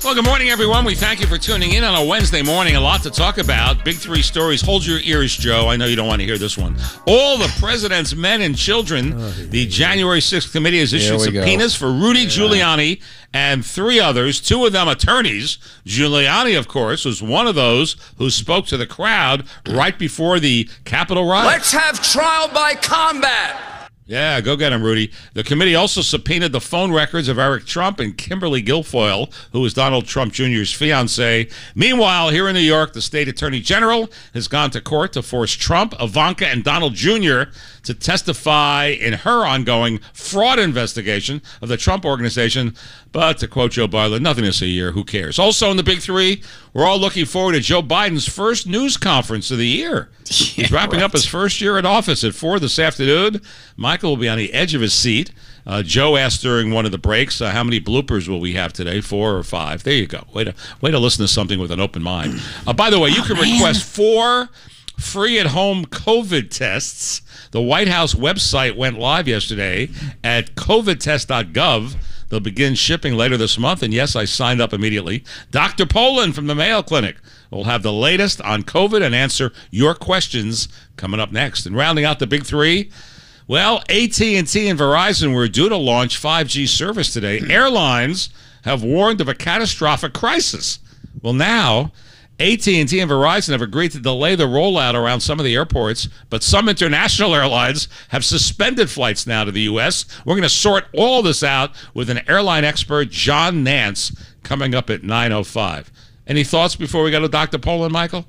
Well, good morning, everyone. We thank you for tuning in on a Wednesday morning. A lot to talk about. Big three stories. Hold your ears, Joe. I know you don't want to hear this one. All the president's men and children. The January 6th committee has issued subpoenas for Rudy Giuliani and three others, two of them attorneys. Giuliani, of course, was one of those who spoke to the crowd right before the Capitol riot. Let's have trial by combat. Yeah, go get him, Rudy. The committee also subpoenaed the phone records of Eric Trump and Kimberly Guilfoyle, who was Donald Trump Jr.'s fiancée. Meanwhile, here in New York, the state attorney general has gone to court to force Trump, Ivanka, and Donald Jr. to testify in her ongoing fraud investigation of the Trump Organization. But to quote Joe Biden, nothing to see here. Who cares? Also in the big three, we're all looking forward to Joe Biden's first news conference of the year. He's wrapping up his first year in office at 4 this afternoon. Michael will be on the edge of his seat. Joe asked during one of the breaks, how many bloopers will we have today? 4 or 5? There you go. Way to listen to something with an open mind. By the way, you can request 4 free at-home COVID tests. The White House website went live yesterday at covidtest.gov. They'll begin shipping later this month, and yes, I signed up immediately. Dr. Poland from the Mayo Clinic will have the latest on COVID and answer your questions coming up next. And rounding out the big three, well, AT&T and Verizon were due to launch 5G service today. Airlines have warned of a catastrophic crisis. Well, now AT&T and Verizon have agreed to delay the rollout around some of the airports, but some international airlines have suspended flights now to the U.S. We're going to sort all this out with an airline expert, John Nance, coming up at 9:05. Any thoughts before we go to Dr. Poland, Michael?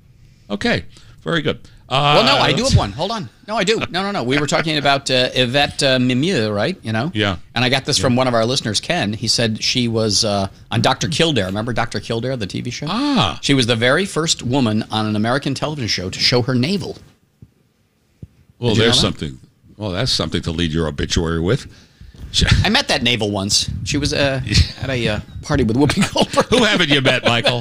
Okay, very good. Well, no, I do have one. Hold on. No, I do. No. We were talking about Yvette Mimieux, right? You know? Yeah. And I got this from one of our listeners, Ken. He said she was on Dr. Kildare. Remember Dr. Kildare, the TV show? Ah. She was the very first woman on an American television show to show her navel. Well, there's something. Well, that's something to lead your obituary with. I met that navel once. She was at a party with Whoopi Goldberg. Who haven't you met, Michael?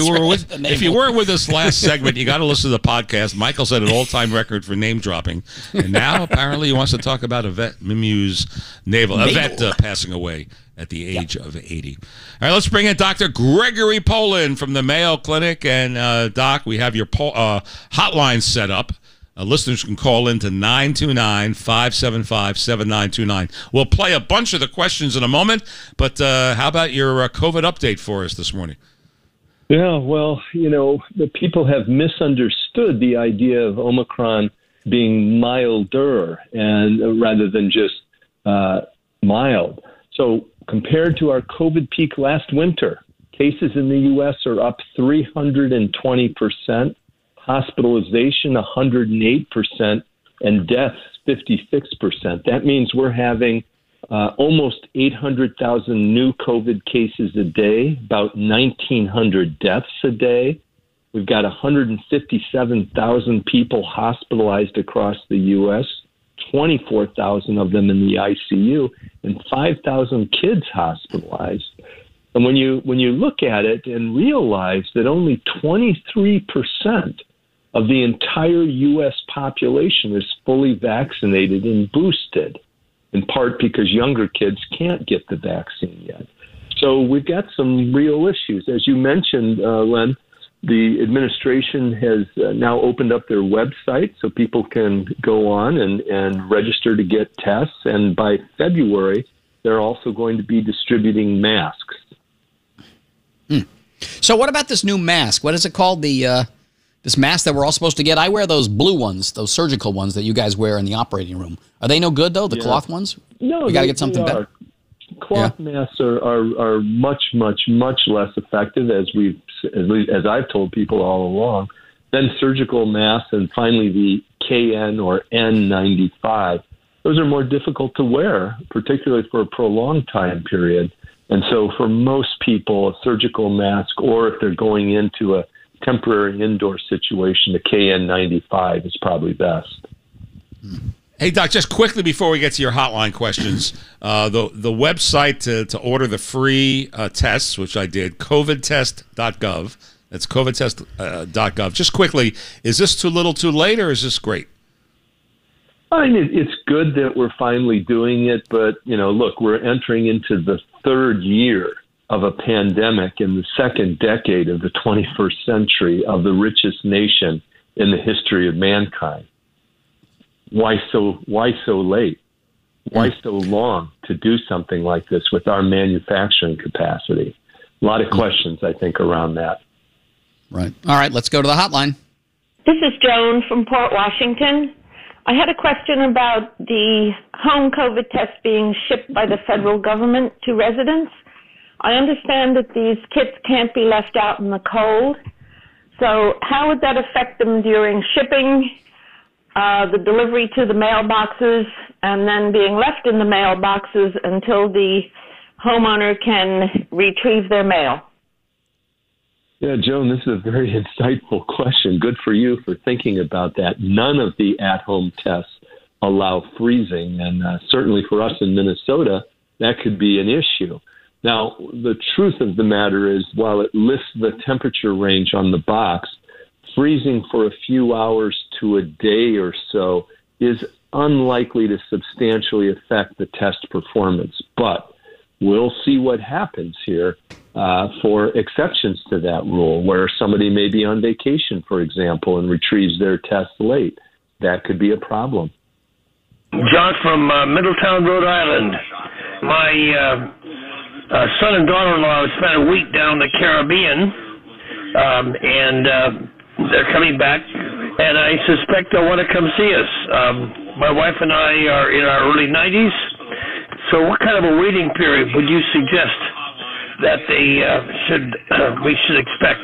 If you weren't with us last segment, you got to listen to the podcast. Michael set an all-time record for name dropping, and now apparently he wants to talk about Yvette Mimieux's navel. Yvette passing away at the age of 80. All right, let's bring in Dr. Gregory Poland from the Mayo Clinic. And, Doc, we have your hotline set up. Listeners can call in to 929-575-7929. We'll play a bunch of the questions in a moment, but how about your COVID update for us this morning? Yeah, well, the people have misunderstood the idea of Omicron being milder and rather than just mild. So compared to our COVID peak last winter, cases in the U.S. are up 320%. Hospitalization 108%, and deaths 56%. That means we're having almost 800,000 new COVID cases a day, about 1,900 deaths a day. We've got 157,000 people hospitalized across the U.S., 24,000 of them in the ICU, and 5,000 kids hospitalized. And when you look at it and realize that only 23% of the entire U.S. population is fully vaccinated and boosted, in part because younger kids can't get the vaccine yet. So we've got some real issues. As you mentioned, Len, the administration has now opened up their website so people can go on and register to get tests. And by February, they're also going to be distributing masks. So what about this new mask? What is it called? This mask that we're all supposed to get? I wear those blue ones, those surgical ones that you guys wear in the operating room. Are they no good, though, the cloth ones? No, we got to get something better. Cloth masks are much, much, much less effective, as I've told people all along, than surgical masks, and finally the KN or N95. Those are more difficult to wear, particularly for a prolonged time period. And so for most people, a surgical mask, or if they're going into a temporary indoor situation, the KN95 is probably best. Hey, Doc, just quickly before we get to your hotline questions, the website to order the free tests, which I did, covidtest.gov. That's covidtest.gov. Just quickly, is this too little too late, or is this great? I mean, it's good that we're finally doing it, but, look, we're entering into the third year of a pandemic in the second decade of the 21st century of the richest nation in the history of mankind. Why so late? Why so long to do something like this with our manufacturing capacity? A lot of questions, I think, around that. Right. All right, let's go to the hotline. This is Joan from Port Washington. I had a question about the home COVID tests being shipped by the federal government to residents. I understand that these kits can't be left out in the cold. So how would that affect them during shipping, the delivery to the mailboxes, and then being left in the mailboxes until the homeowner can retrieve their mail? Yeah, Joan, this is a very insightful question. Good for you for thinking about that. None of the at-home tests allow freezing, and certainly for us in Minnesota, that could be an issue. Now, the truth of the matter is, while it lists the temperature range on the box, freezing for a few hours to a day or so is unlikely to substantially affect the test performance. But we'll see what happens here for exceptions to that rule, where somebody may be on vacation, for example, and retrieves their test late. That could be a problem. John from Middletown, Rhode Island. My son and daughter-in-law spent a week down in the Caribbean, and they're coming back, and I suspect they'll want to come see us. My wife and I are in our early 90s, so what kind of a waiting period would you suggest that we should expect?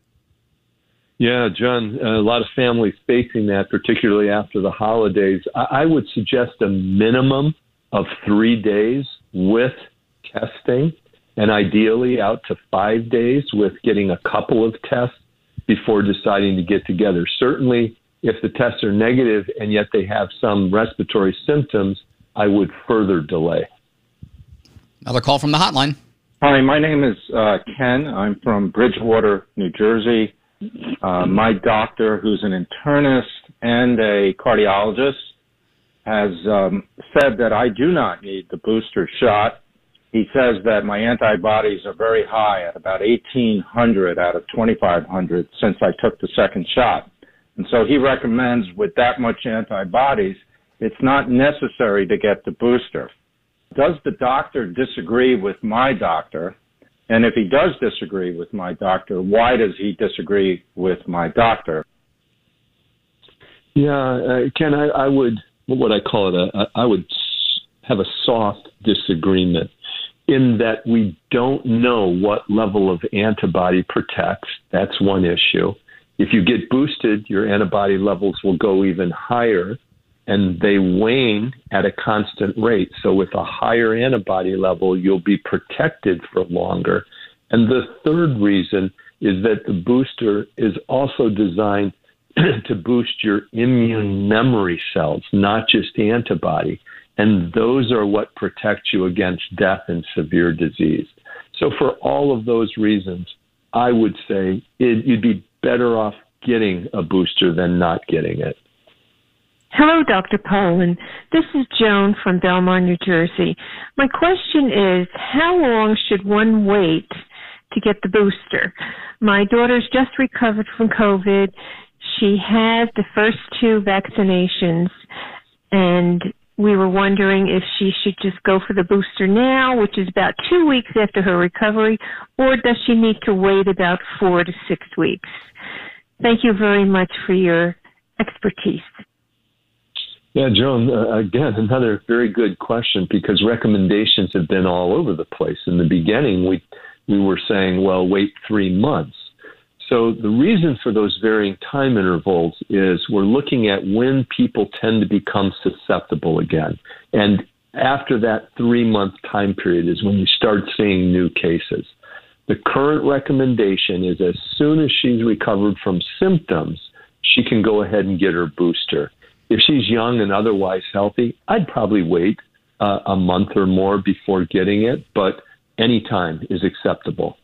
Yeah, John, a lot of families facing that, particularly after the holidays. I would suggest a minimum of 3 days with testing, and ideally out to 5 days with getting a couple of tests before deciding to get together. Certainly, if the tests are negative and yet they have some respiratory symptoms, I would further delay. Another call from the hotline. Hi, my name is Ken. I'm from Bridgewater, New Jersey. My doctor, who's an internist and a cardiologist, has said that I do not need the booster shot. He says that my antibodies are very high at about 1,800 out of 2,500 since I took the second shot. And so he recommends with that much antibodies, it's not necessary to get the booster. Does the doctor disagree with my doctor? And if he does disagree with my doctor, why does he disagree with my doctor? Yeah, Ken, I would, what would I call it? I would have a soft disagreement in that we don't know what level of antibody protects. That's one issue. If you get boosted, your antibody levels will go even higher, and they wane at a constant rate. So with a higher antibody level, you'll be protected for longer. And the third reason is that the booster is also designed to boost your immune memory cells, not just antibody. And those are what protect you against death and severe disease. So for all of those reasons, I would say you'd be better off getting a booster than not getting it. Hello, Dr. Poland. This is Joan from Belmar, New Jersey. My question is, how long should one wait to get the booster? My daughter's just recovered from COVID. She had the first 2 vaccinations, and we were wondering if she should just go for the booster now, which is about 2 weeks after her recovery, or does she need to wait about 4 to 6 weeks? Thank you very much for your expertise. Yeah, Joan, again, another very good question, because recommendations have been all over the place. In the beginning, we were saying, well, wait 3 months. So the reason for those varying time intervals is we're looking at when people tend to become susceptible again. And after that 3-month time period is when you start seeing new cases. The current recommendation is as soon as she's recovered from symptoms, she can go ahead and get her booster. If she's young and otherwise healthy, I'd probably wait a month or more before getting it, but any time is acceptable.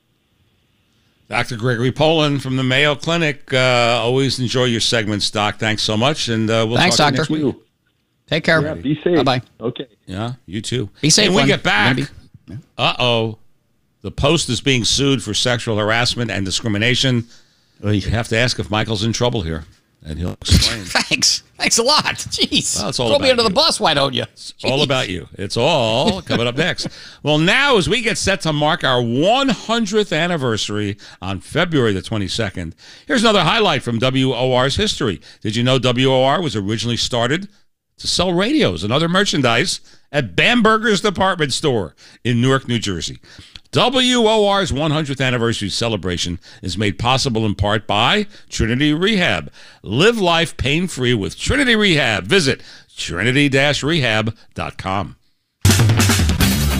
Dr. Gregory Poland from the Mayo Clinic. Always enjoy your segments, Doc. Thanks so much, and we'll Thanks, talk Doctor. to you next week. Take care. Yeah, be safe. Bye-bye. Okay. Yeah, you too. Be safe. When we get back, Maybe. uh-oh, The Post is being sued for sexual harassment and discrimination. Well, you have to ask if Michael's in trouble here, and he'll explain. Thanks a lot. Jeez. Well, it's all Throw about me under you. the bus, why don't you? It's all about you. It's all coming up next. Well, now as we get set to mark our 100th anniversary on February the 22nd, here's another highlight from WOR's history. Did you know WOR was originally started to sell radios and other merchandise at Bamberger's department store in Newark, New Jersey? WOR's 100th anniversary celebration is made possible in part by Trinity Rehab. Live life pain-free with Trinity Rehab. Visit trinity-rehab.com.